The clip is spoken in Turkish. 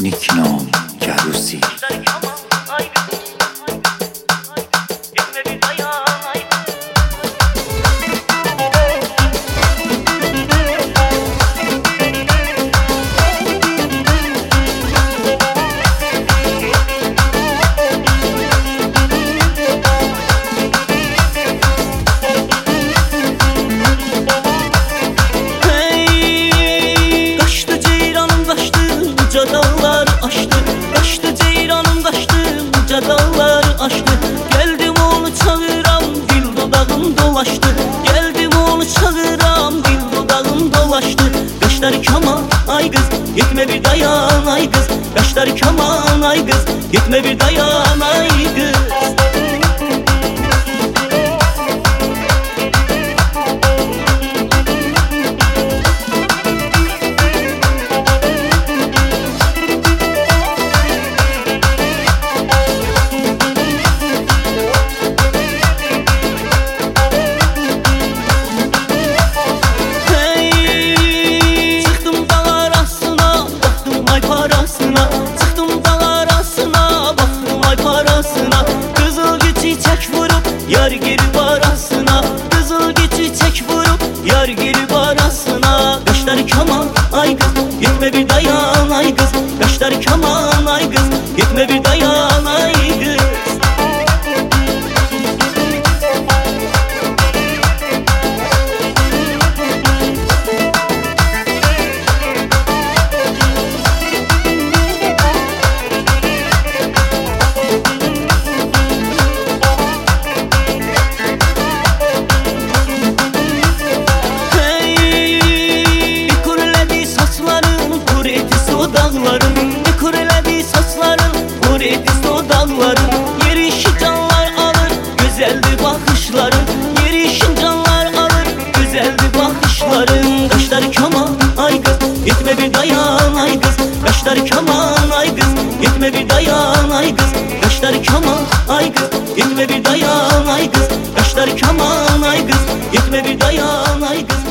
نیکنام گروسی Dağlar aştı, kaçtı ceyranım kaçtı, uca dağlar aştı. Geldim onu çağıram, dil dodağım dolaştı. Geldim onu çağıram, dil dodağım dolaştı. Kaşlar kaman ay kız, gitme bir dayan ay kız. Kaşlar kaman ay kız, gitme bir dayan ay kız. Yar gelip arasına, kızıl çiçek vurup yar gelip arasına. Kaşlar kaman ay kız, gitme bir dayan ay kız. Kaşlar kaman ay kız, gitme bir dayan ay kız. Ne kureledi saçların, kuretiz o dağların. Yerişi canlar alır, güzeldi bakışların. Yerişi canlar alır, güzeldi bakışların. Kaşlar kaman ay kız, gitme bir dayan ay kız. Kaşlar kaman ay kız, gitme bir dayan ay kız. Kaşlar kaman ay kız, gitme bir dayan ay kız. Kaşlar kaman ay kız, gitme bir dayan ay kız.